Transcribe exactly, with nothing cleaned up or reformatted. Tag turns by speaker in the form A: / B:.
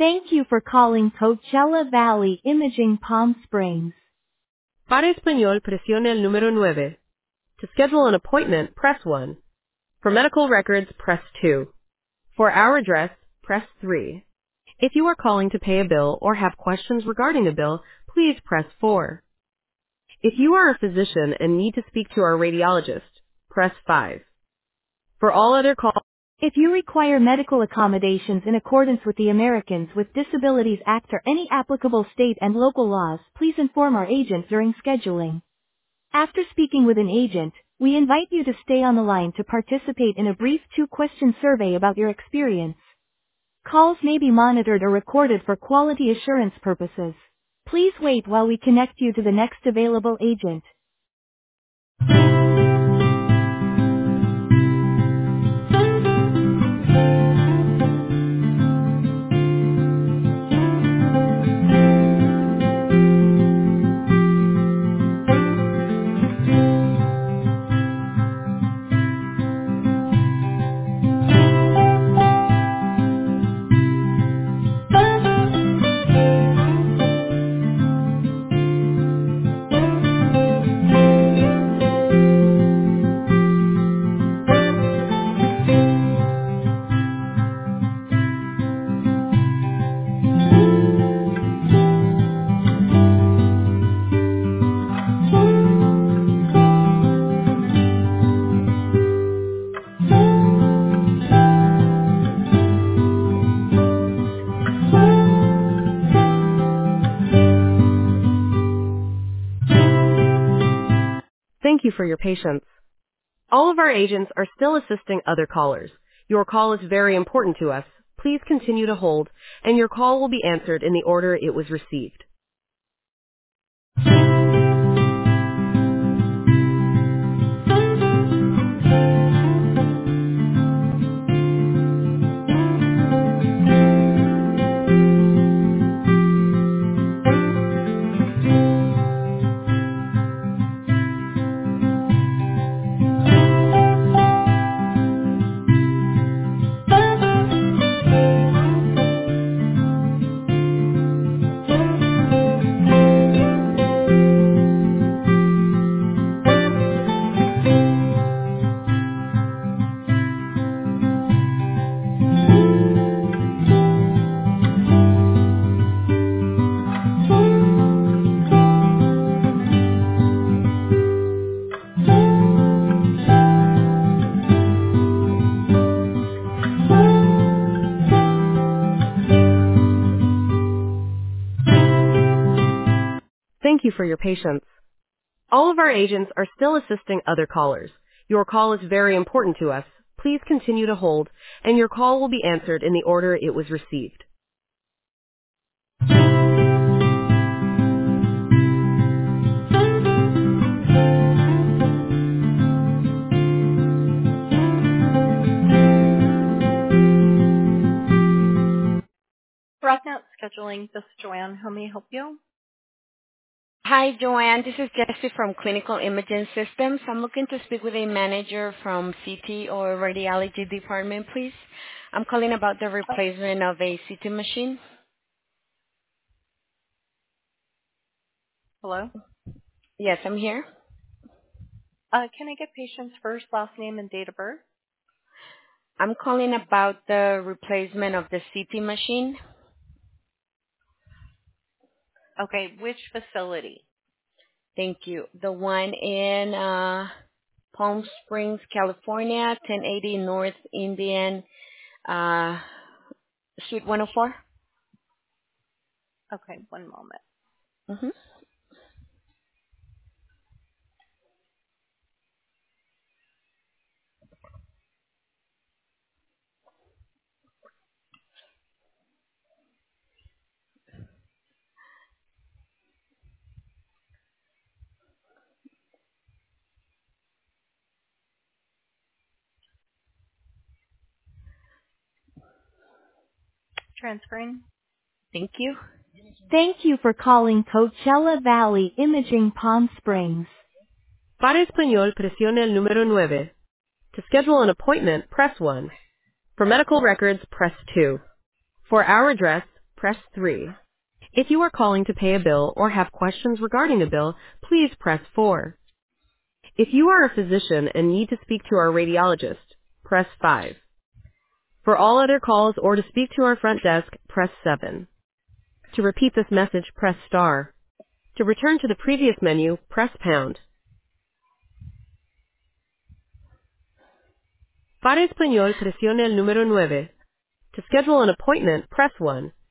A: Thank you for calling Coachella Valley Imaging Palm Springs.
B: Para español, presione el número nueve. To schedule an appointment, press one. For medical records, press two. For our address, press three. If you are calling to pay a bill or have questions regarding a bill, please press four. If you are a physician and need to speak to our radiologist, press five. For all other calls,
A: If you require medical accommodations in accordance with the Americans with Disabilities Act or any applicable state and local laws, please inform our agent during scheduling. After speaking with an agent, we invite you to stay on the line to participate in a brief two-question survey about your experience. Calls may be monitored or recorded for quality assurance purposes. Please wait while we connect you to the next available agent.
B: thank you for your patience. All of our agents are still assisting other callers. Your call is very important to us. Please continue to hold, and your call will be answered in the order it was received. Thank you for your patience. All of our agents are still assisting other callers. Your call is very important to us. Please continue to hold, and your call will be answered in the order it was received.
C: Rocknout Scheduling, this is Joanne. How may I help you?
D: Hi, Joanne. This is Jessie from Clinical Imaging Systems. I'm looking to speak with a manager from C T or radiology department, please. I'm calling about the replacement of a C T machine.
C: Hello?
D: Yes, I'm here.
C: Uh, can I get patient's first, last name, and date of birth?
D: I'm calling about the replacement of the C T machine.
C: Okay, which facility?
D: Thank you. The one in uh, Palm Springs, California, ten eighty North Indian, uh, Suite one oh four.
C: Okay, one moment.
D: Mm-hmm.
C: Transferring.
D: Thank you.
A: Thank you for calling Coachella Valley Imaging Palm Springs.
B: Para español, presione el número nueve. To schedule an appointment, press one. For medical records, press two. For our address, press three. If you are calling to pay a bill or have questions regarding a bill, please press four. If you are a physician and need to speak to our radiologist, press five. For all other calls or to speak to our front desk, press seven. To repeat this message, press star. To return to the previous menu, press pound. Para español, presione el número nueve. To schedule an appointment, press one.